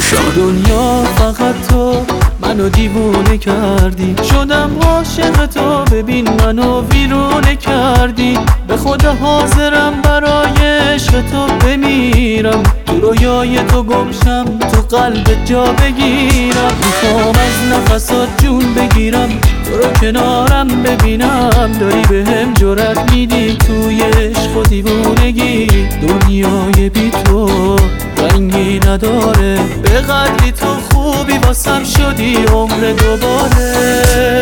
روشان. دنیا فقط تو منو دیوونه کردی، شدم عاشق تو، ببین منو ویرونه کردی. به خدا حاضرم برای عشق تو بمیرم، تو رویای تو گمشم، تو قلبت جا بگیرم. میخوام از نفسات جون بگیرم، تو رو کنارم ببینم، داری بهم جرأت میدی توی عشق و دیوونگی. دنیای بی تو رنگی نداره، به قدری تو خوبی واسم شدی عمر دوباره.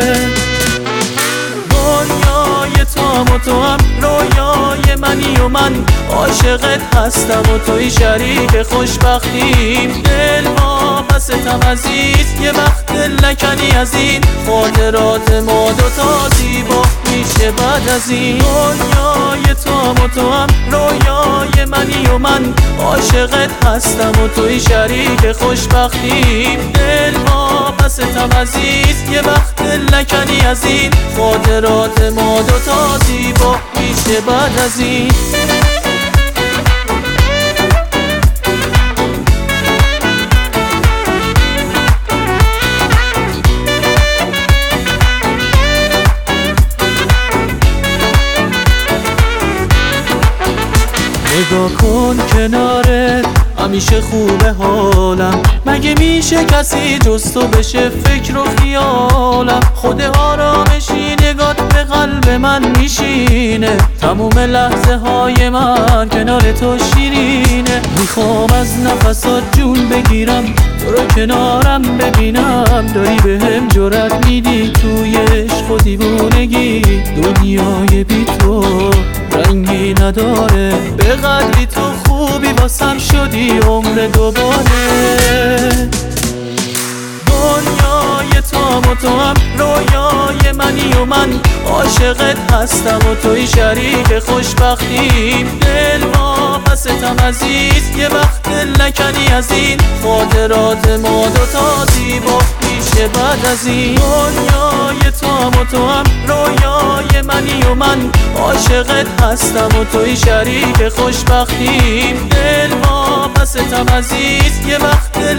دنیای تو و تو هم رویای منی و من عاشقت هستم و توی شریک خوشبختیم. دل واپستم عزیز، یه وقت دل نکنی از این خاطرات ما دوتا زیبا میشه بعد از این. دنیای تو و تو هم رویای منی و من عاشقت هستم و توی شریک خوشبختیم. دل واپستم عزیز، یه وقت دل نکنی از این خاطرات ما دوتا زیبا میشه بعد از این. نگاه کن کنارت همیشه خوبه حالم، مگه میشه کسی جز تو بشه فکر و خیالم. خود آرامشی نگات به قلب من میشینه، تموم لحظه های من کنار تو شیرینه. میخوام از نفسات جون بگیرم، تو رو کنارم ببینم، داری بهم جرأت میدی توی عشق و دیوونگی. دنیای بی تو رنگی نداره، به قدری تو خوبی واسم شدی عمر دوباره. دنیای تو هم رویای منی و من عاشقت هستم و توی شریک خوشبختیم. دل واپستم عزیز، یه وقت دل نکنی از این خاطرات ما دوتا زیبا میشه بعد از این. دنیای تو هم رویای منی و من عاشقت هستم و توی شریک خوشبختیم. دل واپستم عزیز، یه وقت